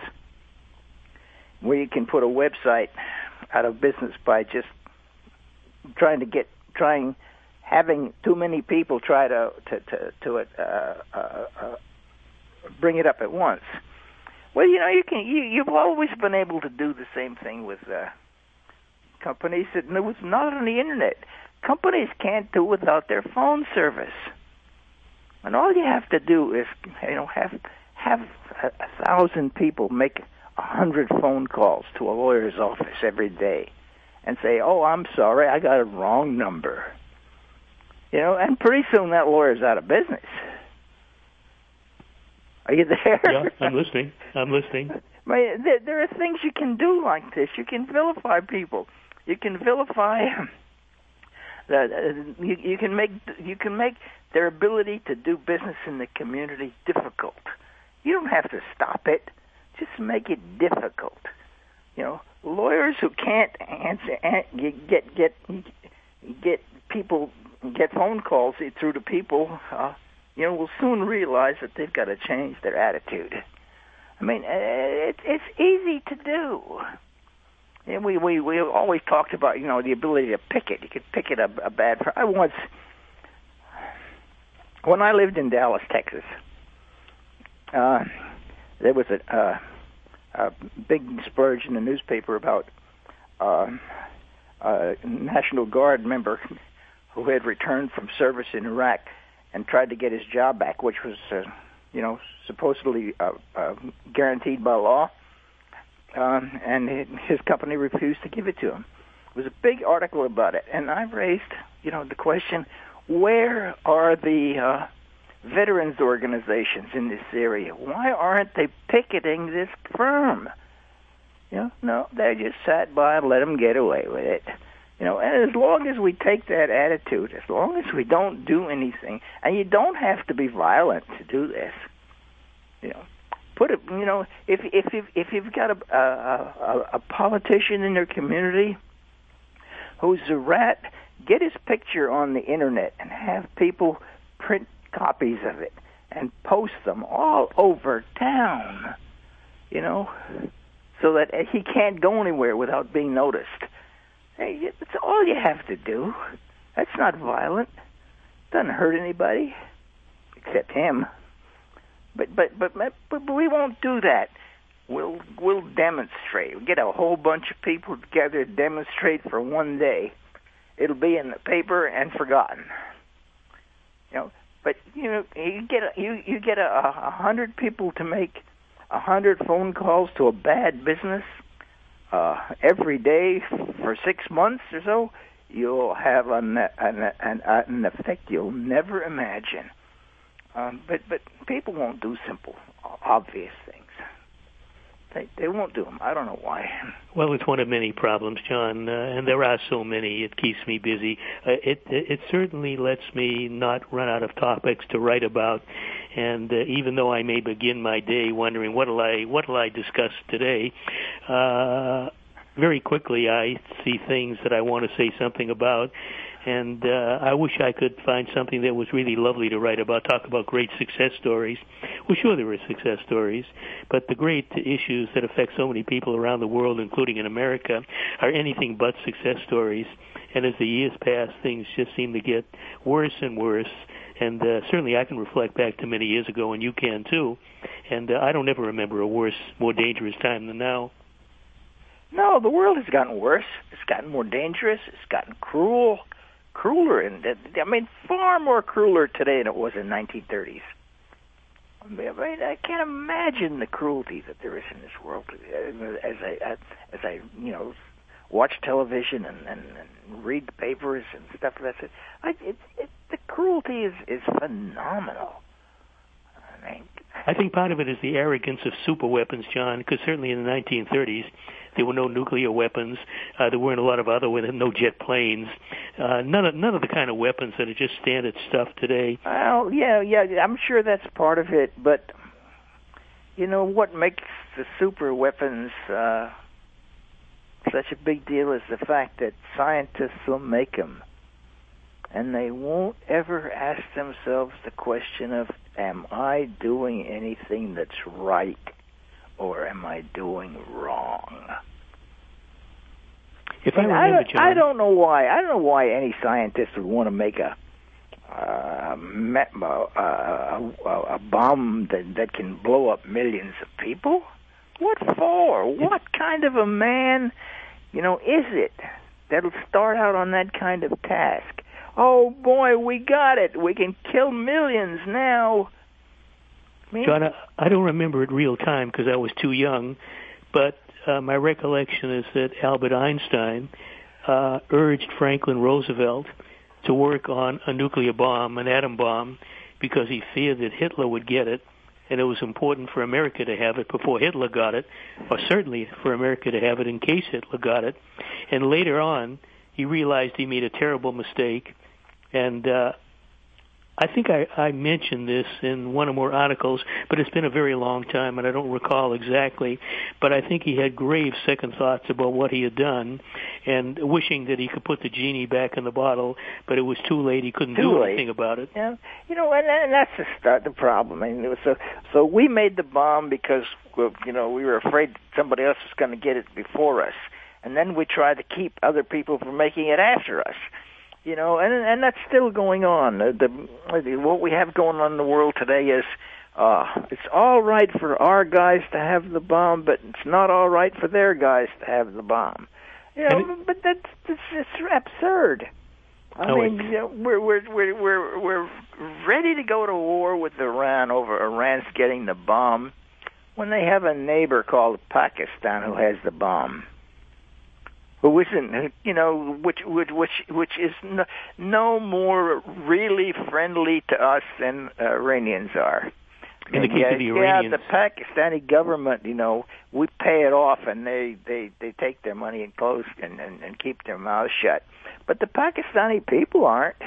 where you can put a website out of business by just trying to get, trying, having too many people try to to to, to it, uh, uh, uh, bring it up at once. Well, you know, you can, you, you've always been able to do the same thing with uh, companies that it was not on the internet. Companies can't do without their phone service, and all you have to do is, you know, have have a, a thousand people make a hundred phone calls to a lawyer's office every day, and say, "Oh, I'm sorry, I got a wrong number." You know, and pretty soon that lawyer's out of business. Are you there? Yeah, I'm listening. I'm listening. There, there are things you can do like this. You can vilify people. You can vilify. That uh, you, you can make you can make their ability to do business in the community difficult. You don't have to stop it; just make it difficult. You know, lawyers who can't answer get get get people get phone calls through to people, uh, you know, will soon realize that they've got to change their attitude. I mean, it, it's easy to do. And we, we, we always talked about, you know, the ability to picket. You could picket a, a bad... I once... When I lived in Dallas, Texas, uh, there was a, uh, a big spurge in the newspaper about uh, a National Guard member who had returned from service in Iraq and tried to get his job back, which was, uh, you know, supposedly uh, uh, guaranteed by law. Um, and it, his company refused to give it to him. It was a big article about it, and I raised, you know, the question: where are the uh, veterans organizations in this area? Why aren't they picketing this firm? You know, no, they just sat by and let them get away with it. You know, and as long as we take that attitude, as long as we don't do anything, and you don't have to be violent to do this, you know. Put it, you know, if if you've, if you've got a, a a politician in their community who's a rat, get his picture on the internet and have people print copies of it and post them all over town, you know, so that he can't go anywhere without being noticed. Hey, that's all you have to do. That's not violent. Doesn't hurt anybody except him. But but but but, but we won't do that. We'll we'll demonstrate. We'll get a whole bunch of people together to demonstrate for one day. It'll be in the paper and forgotten. You know, but you know, you get a, you you get a, a hundred people to make a hundred phone calls to a bad business uh, every day for six months or so. You'll have an an, an, an effect you'll never imagine. Um, but but people won't do simple, obvious things. They they won't do them. I don't know why. Well, it's one of many problems, John, uh, and there are so many. It keeps me busy. Uh, it, it it certainly lets me not run out of topics to write about. And uh, even though I may begin my day wondering what'll I what'll I discuss today, uh, very quickly I see things that I want to say something about. And uh, I wish I could find something that was really lovely to write about, talk about great success stories. Well, sure, there are success stories, but the great issues that affect so many people around the world, including in America, are anything but success stories. And as the years pass, things just seem to get worse and worse. And uh, certainly I can reflect back to many years ago, and you can too. And uh, I don't ever remember a worse, more dangerous time than now. No, the world has gotten worse. It's gotten more dangerous. It's gotten cruel. Crueler, and I mean, far more crueler today than it was in nineteen thirties. I mean, I can't imagine the cruelty that there is in this world. As I, as I, you know, watch television and, and, and read the papers and stuff like that, I, it, it, the cruelty is, is phenomenal. I mean, I think part of it is the arrogance of super weapons, John, because certainly in the nineteen thirties, there were no nuclear weapons. Uh, there weren't a lot of other, no jet planes. Uh, none of none of the kind of weapons that are just standard stuff today. Well, yeah, yeah, I'm sure that's part of it. But you know what makes the super weapons uh, such a big deal is the fact that scientists will make them, and they won't ever ask themselves the question of, "Am I doing anything that's right? Or am I doing wrong?" If I, and remember, I, John, I don't know why. I don't know why any scientist would want to make a uh, a, a, a bomb that, that can blow up millions of people. What for? What kind of a man, you know, is it that'll start out on that kind of task? Oh boy, we got it. We can kill millions now. John, I, I don't remember it real time because I was too young, but uh, my recollection is that Albert Einstein uh, urged Franklin Roosevelt to work on a nuclear bomb, an atom bomb, because he feared that Hitler would get it, and it was important for America to have it before Hitler got it, or certainly for America to have it in case Hitler got it. And later on, he realized he made a terrible mistake, and uh, I think I, I mentioned this in one or more articles, but it's been a very long time, and I don't recall exactly. But I think he had grave second thoughts about what he had done, and wishing that he could put the genie back in the bottle, but it was too late. He couldn't too do late. anything about it. Yeah, you know, and, and that's the start, the problem. I mean, it was so so we made the bomb because well, you know we were afraid somebody else was going to get it before us, and then we tried to keep other people from making it after us. You know, and and that's still going on. The, the what we have going on in the world today is uh, it's all right for our guys to have the bomb, but it's not all right for their guys to have the bomb. You know, it, but that's that's just absurd. I no, mean, you know, we're we're we're we're we're ready to go to war with Iran over Iran's getting the bomb when they have a neighbor called Pakistan who has the bomb. Who isn't, you know, which which which which is no, no more really friendly to us than uh, Iranians are. In the case yeah, of the Iranians, yeah, the Pakistani government, you know, we pay it off, and they they they take their money and close and, and and keep their mouths shut. But the Pakistani people aren't.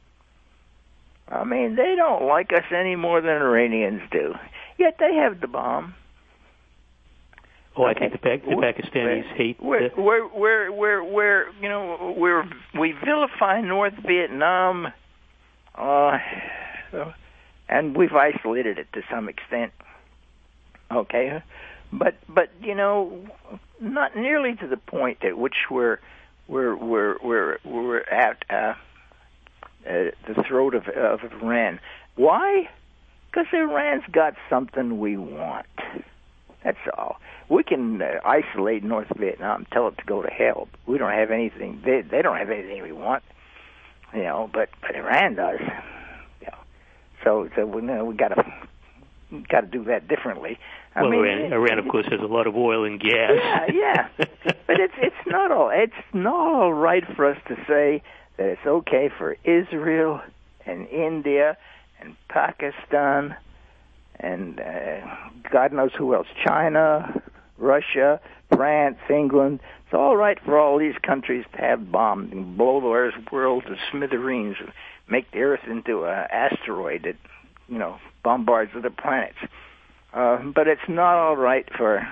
I mean, they don't like us any more than Iranians do. Yet they have the bomb. Oh, I okay. think the, pa- the Pakistanis we're, hate. We're, the... we're we're we're we're you know we're we vilify North Vietnam, uh, and we've isolated it to some extent. Okay, but but you know not nearly to the point at which we're we're we're we're we're at uh, uh, the throat of, of Iran. Why? Because Iran's got something we want. That's all. We can uh, isolate North Vietnam, tell it to go to hell. We don't have anything. They they don't have anything we want, you know. But but Iran does. You know. So so we you know, we got to got to do that differently. I well, mean, Iran, it, Iran, of course, has a lot of oil and gas. Yeah, yeah. But it's it's not all it's not all right for us to say that it's okay for Israel and India and Pakistan and uh, God knows who else, China, Russia, France, England. It's all right for all these countries to have bombs and blow the world to smithereens and make the Earth into an asteroid that, you know, bombards other planets. Uh, but it's not all right for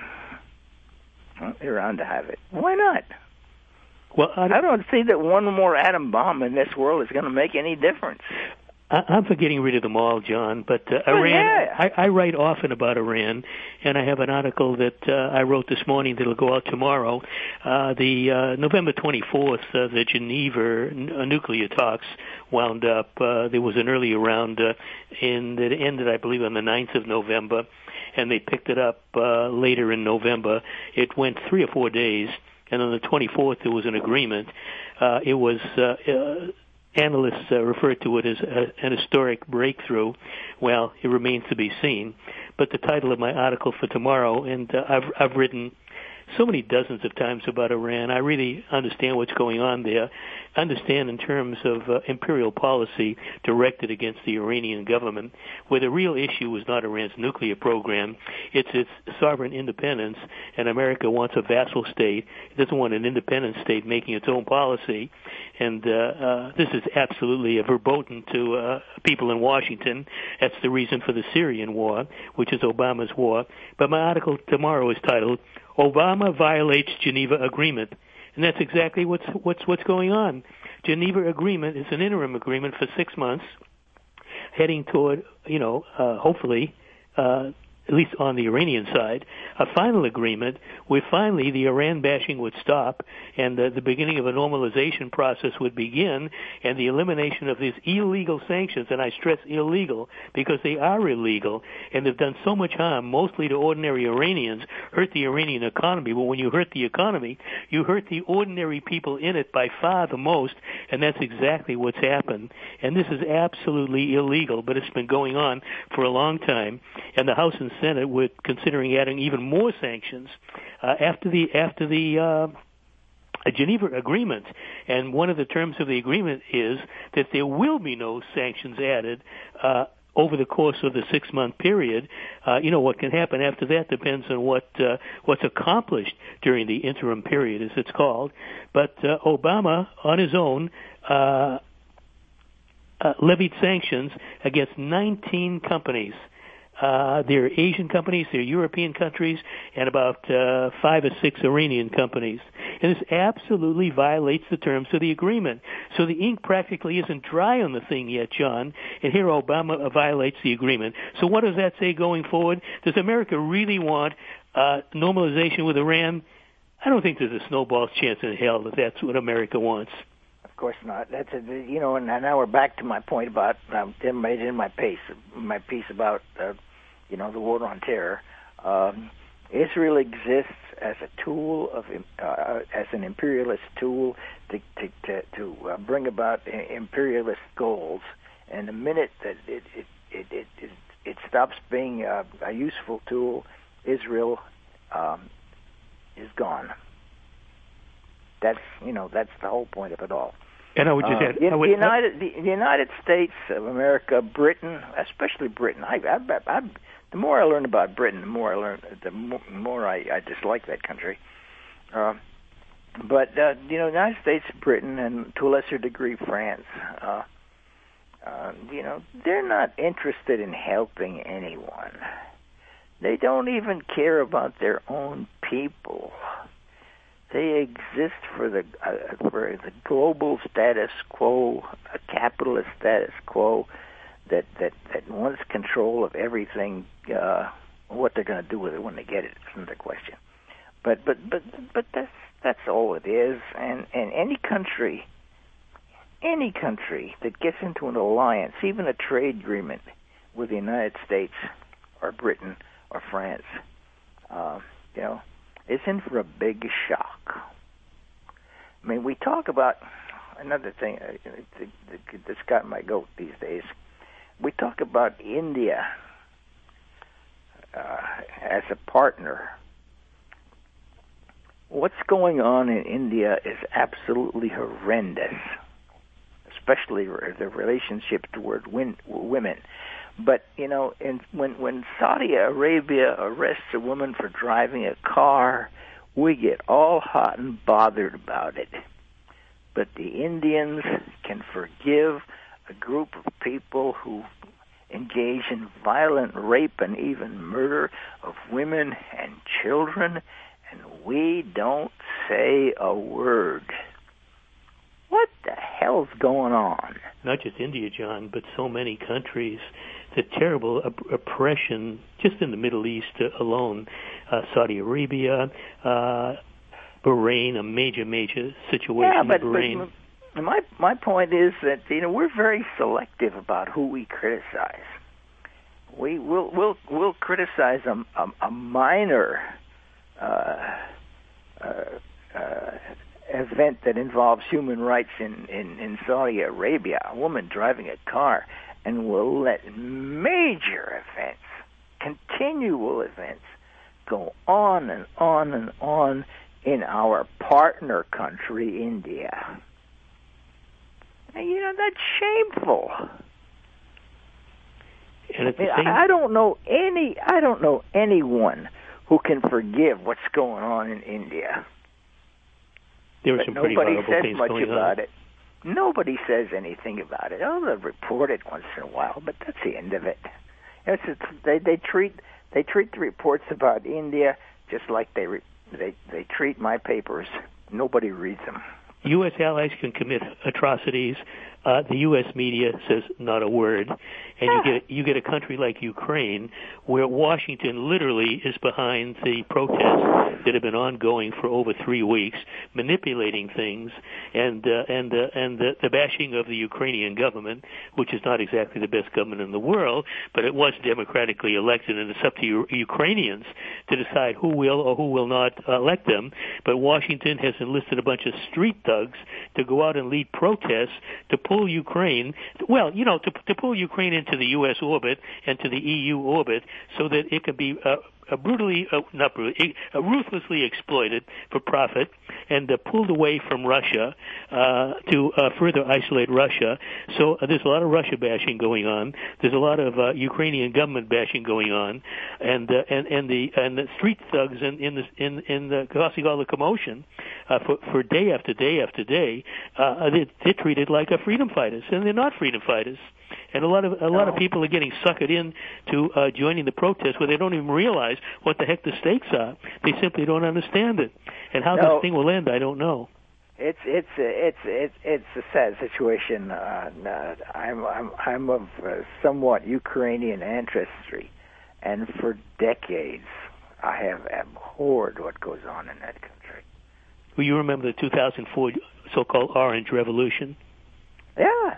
well, Iran to have it. Why not? Well, I don't, I don't see that one more atom bomb in this world is going to make any difference. I, I'm for getting rid of them all, John. But uh, well, Iran, yeah. I, I write often about Iran, and I have an article that uh, I wrote this morning that'll go out tomorrow. Uh, the uh, November twenty-fourth, uh, the Geneva n- uh, nuclear talks wound up. Uh, there was an earlier round uh, in that ended, I believe, on the ninth of November, and they picked it up uh, later in November. It went three or four days, and on the twenty-fourth there was an agreement. Uh, it was uh, uh, analysts uh, refer to it as a, an historic breakthrough. Well, it remains to be seen. But the title of my article for tomorrow, and uh, I've I've written so many dozens of times about Iran. I really understand what's going on there. Understand in terms of uh, imperial policy directed against the Iranian government, where the real issue is not Iran's nuclear program, it's its sovereign independence, and America wants a vassal state. It doesn't want an independent state making its own policy, and uh, uh, this is absolutely a verboten to uh, people in Washington. That's the reason for the Syrian war, which is Obama's war. But my article tomorrow is titled, Obama Violates Geneva Agreement. And that's exactly what's what's what's going on. Geneva Agreement is an interim agreement for six months, heading toward, you know, uh, hopefully, uh, at least on the Iranian side, a final agreement where finally the Iran bashing would stop and uh, the beginning of a normalization process would begin, and the elimination of these illegal sanctions, and I stress illegal because they are illegal and they've done so much harm, mostly to ordinary Iranians, hurt the Iranian economy. But when you hurt the economy, you hurt the ordinary people in it by far the most, and that's exactly what's happened. And this is absolutely illegal, but it's been going on for a long time, and the House and Senate were considering adding even more sanctions uh, after the after the uh, Geneva Agreement. And one of the terms of the agreement is that there will be no sanctions added uh, over the course of the six-month period. Uh, you know, what can happen after that depends on what uh, what's accomplished during the interim period, as it's called. But uh, Obama, on his own, uh, uh, levied sanctions against nineteen companies. Uh, there are Asian companies, there are European countries, and about uh, five or six Iranian companies. And this absolutely violates the terms of the agreement. So the ink practically isn't dry on the thing yet, John, and here Obama violates the agreement. So what does that say going forward? Does America really want uh, normalization with Iran? I don't think there's a snowball's chance in hell that that's what America wants. Of course not. That's a, you know, and now we're back to my point about um, made in my piece, my piece about uh, you know the war on terror. Um, Israel exists as a tool of uh, as an imperialist tool to to to, to uh, bring about imperialist goals. And the minute that it it it it, it, it stops being a, a useful tool, Israel um, is gone. That's you know that's the whole point of it all. And I would just uh, add, the, I would, the United the, the United States of America, Britain, especially Britain. I, I, I, I the more I learn about Britain, the more I learn, the more, more I, I dislike that country. Uh, but uh, you know, the United States, Britain, and to a lesser degree France. Uh, uh, you know, they're not interested in helping anyone. They don't even care about their own people. They exist for the uh, for the global status quo, a capitalist status quo that that, that wants control of everything. Uh, what they're going to do with it when they get it is another question. But but but but that's that's all it is. And and any country any country that gets into an alliance, even a trade agreement with the United States or Britain or France, uh, you know, is in for a big shock. I mean, we talk about another thing uh, that's got my goat these days. We talk about India uh, as a partner. What's going on in India is absolutely horrendous, especially the relationship toward win- women. But, you know, in, when, when Saudi Arabia arrests a woman for driving a car, we get all hot and bothered about it. But the Indians can forgive a group of people who engage in violent rape and even murder of women and children, and we don't say a word. What the hell's going on? Not just India, John, but so many countries. The terrible op- oppression just in the Middle East uh, alone. Uh, Saudi Arabia, uh, Bahrain, a major, major situation yeah, but, in Bahrain. But my, my point is that, you know, we're very selective about who we criticize. We will we'll, we'll criticize a, a, a minor uh, uh, uh, event that involves human rights in, in, in Saudi Arabia, a woman driving a car, and we'll let major events, continual events, go on and on and on in our partner country, India. And, you know, that's shameful. And at the I, mean, same... I don't know any. I don't know anyone who can forgive what's going on in India. There are but some pretty nobody horrible says things much going about on. it. Nobody says anything about it. Oh, they'll report it once in a while, but that's the end of it. It's, it's, they they treat they treat the reports about India just like they re, they they treat my papers. Nobody reads them. U S allies can commit atrocities. Uh, the U S media says not a word, and you get you get a country like Ukraine, where Washington literally is behind the protests that have been ongoing for over three weeks, manipulating things, and uh, and uh, and the, the bashing of the Ukrainian government, which is not exactly the best government in the world, but it was democratically elected, and it's up to U- Ukrainians to decide who will or who will not elect them. But Washington has enlisted a bunch of street thugs to go out and lead protests to pull Ukraine, well, you know, to, to pull Ukraine into the U S orbit and to the E U orbit so that it can be uh, uh, brutally, uh, not brutally, uh, ruthlessly exploited for profit and uh, pulled away from Russia uh, to uh, further isolate Russia. So uh, there's a lot of Russia bashing going on. There's a lot of uh, Ukrainian government bashing going on, and uh, and and the and the street thugs in in the in in the causing all the commotion uh, for for day after day after day. Uh, they, they're treated like a freedom fighters, and they're not freedom fighters. And a lot of a lot of people are getting suckered in to uh, joining the protests where they don't even realize what the heck the stakes are. They simply don't understand it. And how no, this thing will end, I don't know. It's it's it's it's it's a sad situation. Uh, I'm I'm I'm of uh, somewhat Ukrainian ancestry, and for decades I have abhorred what goes on in that country. Well, you remember the two thousand four so-called Orange Revolution? Yeah.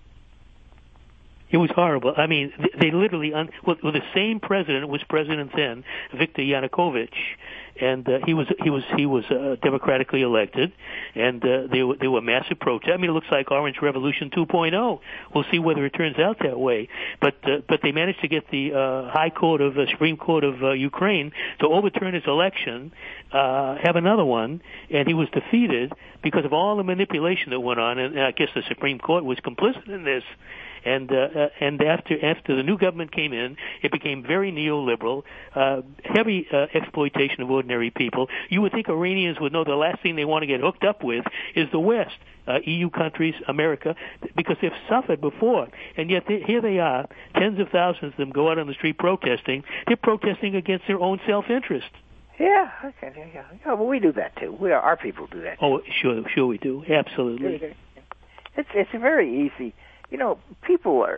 It was horrible. I mean, they literally, un- well, the same president was president then, Viktor Yanukovych, and uh, he was he was he was uh, democratically elected, and uh, there were there were massive protests. I mean, it looks like Orange Revolution two point oh. We'll see whether it turns out that way. But uh, but they managed to get the uh, High Court of uh, Supreme Court of uh, Ukraine to overturn his election, uh, have another one, and he was defeated because of all the manipulation that went on. And I guess the Supreme Court was complicit in this. And uh, uh, and after after the new government came in, it became very neoliberal, uh, heavy uh, exploitation of ordinary people. You would think Iranians would know the last thing they want to get hooked up with is the West, uh, E U countries, America, because they've suffered before. And yet they, here they are, tens of thousands of them go out on the street protesting. They're protesting against their own self-interest. Yeah, okay, yeah, yeah. yeah well, we do that too. We are, our people do that too. Oh, sure, sure we do, absolutely. It's it's very easy. You know, people are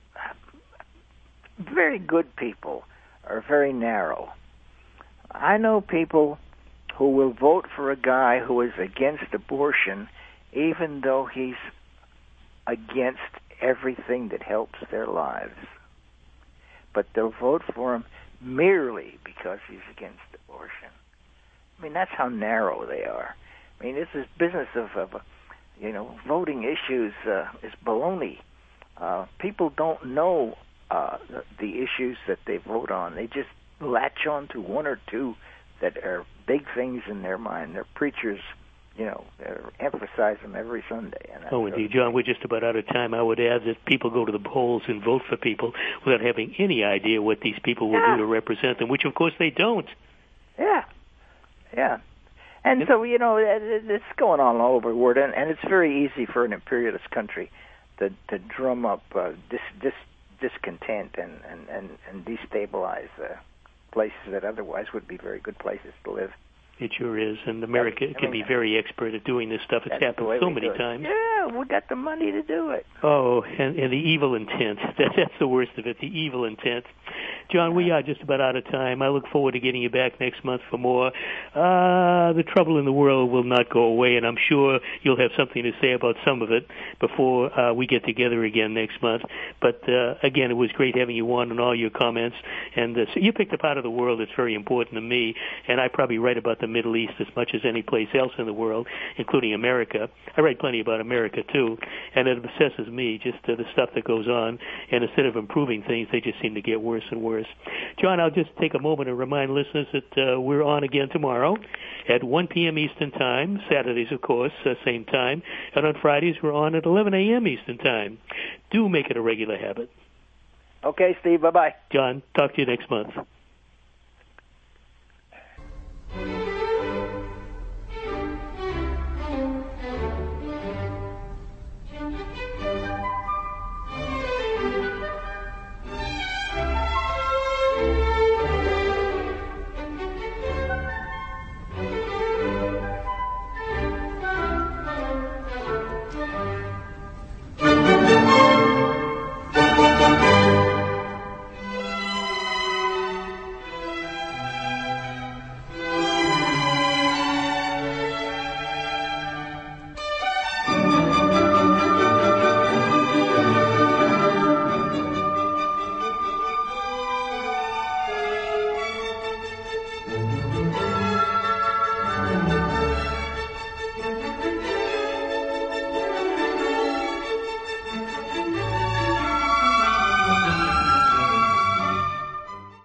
very good people are very narrow. I know people who will vote for a guy who is against abortion even though he's against everything that helps their lives. But they'll vote for him merely because he's against abortion. I mean, that's how narrow they are. I mean, this is business of, of you know, voting issues uh, is baloney. Uh, people don't know uh, the, the issues that they vote on. They just latch on to one or two that are big things in their mind. Their preachers, you know, emphasize them every Sunday. And oh, indeed, John, we're just about out of time. I would add that people go to the polls and vote for people without having any idea what these people will yeah. do to represent them, which, of course, they don't. Yeah, yeah. And so, you know, it's going on all over the world, and, and it's very easy for an imperialist country to, to drum up uh, dis, dis, discontent and, and, and, and destabilize uh, places that otherwise would be very good places to live. It sure is, and America I mean, can be very expert at doing this stuff. It's happened so many times. Yeah, we got the money to do it. Oh, and, and the evil intent. That, that's the worst of it, the evil intent. John, we are just about out of time. I look forward to getting you back next month for more. Uh, the trouble in the world will not go away, and I'm sure you'll have something to say about some of it before uh, we get together again next month. But, uh, again, it was great having you on and all your comments. And uh, so you picked a part of the world that's very important to me, and I probably write about the Middle East as much as any place else in the world, including America. I write plenty about America, too, and it obsesses me, just uh, the stuff that goes on. And instead of improving things, they just seem to get worse and worse. John, I'll just take a moment and remind listeners that uh, we're on again tomorrow at one p.m. Eastern Time, Saturdays, of course, uh, same time, and on Fridays we're on at eleven a.m. Eastern Time. Do make it a regular habit. Okay, Steve, bye-bye. John, talk to you next month.